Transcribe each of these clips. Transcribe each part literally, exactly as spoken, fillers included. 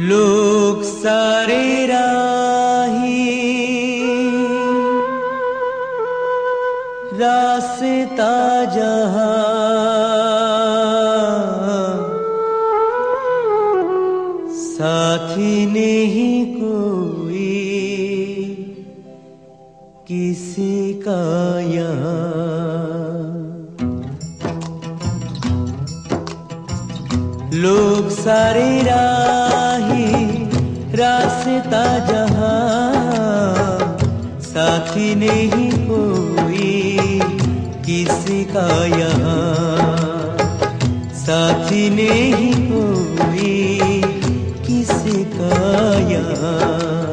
लोग सारे राही रास्ता जहां साथी नहीं कोई किसी का यहाँ। लोग सारे राही रास्ता जहां साथी नहीं कोई किसी का यहाँ। साथी नहीं कोई किसी का यहाँ।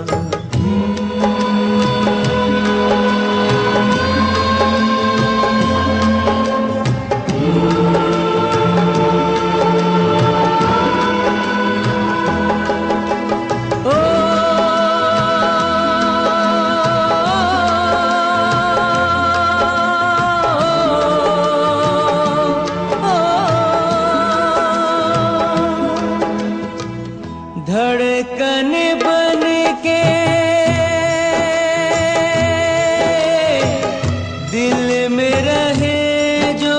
धड़कन बन के दिल में रहे जो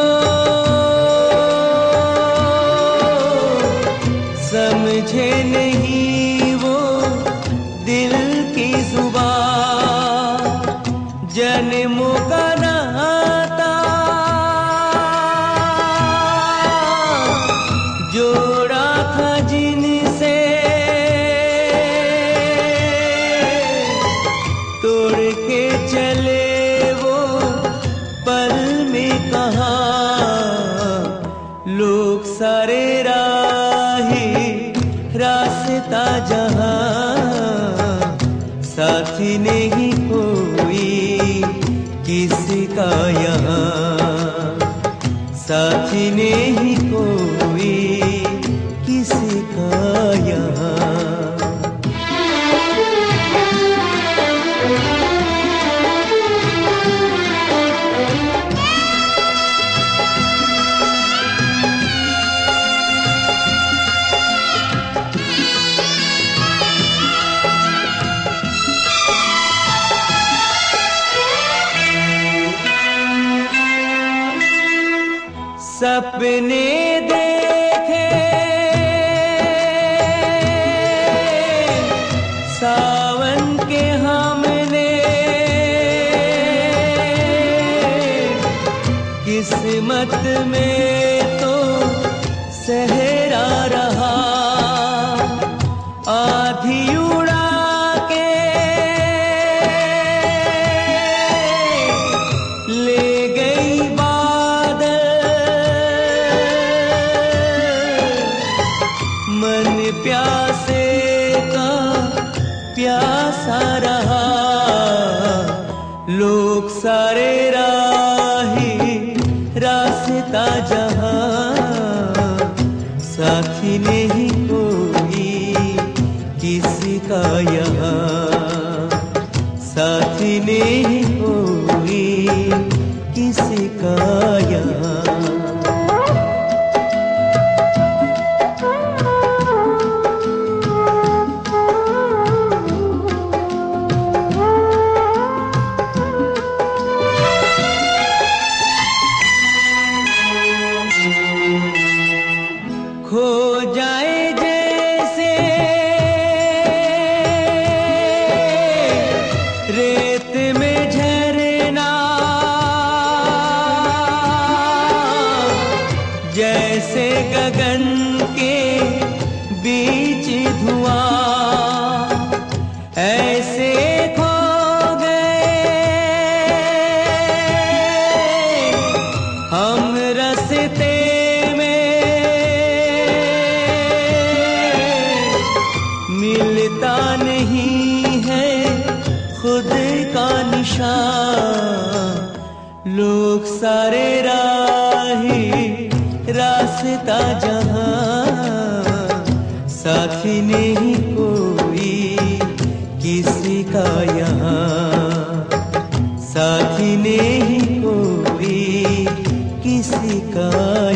समझे नहीं वो दिल की जुबान। जन्मों का नाता जोड़ा था जिनसे तोड़ के चले वो पल में कहाँ। लोग सारे राही रास्ता जहां साथी नहीं कोई किसी का यहाँ। साथी नहीं कोई किसी का यहाँ। सपने देखे सावन के हमने किस्मत में तो सहरा रहा। आधी उड़ा के ले गई मन प्यासे का प्यासा रहा। लोग सारे राही रास्ता जहां साथी नहीं कोई किसी का यहाँ। साथी नहीं कोई किसी का यहाँ। खो जाए जैसे रेत में झरना जैसे गगन के बीच धुआं ऐसे खो गए हम रास्ते मिलता नहीं है खुद का निशान। लोग सारे राही रास्ता जहां साथी नहीं कोई किसी का यहाँ। साथी नहीं कोई किसी का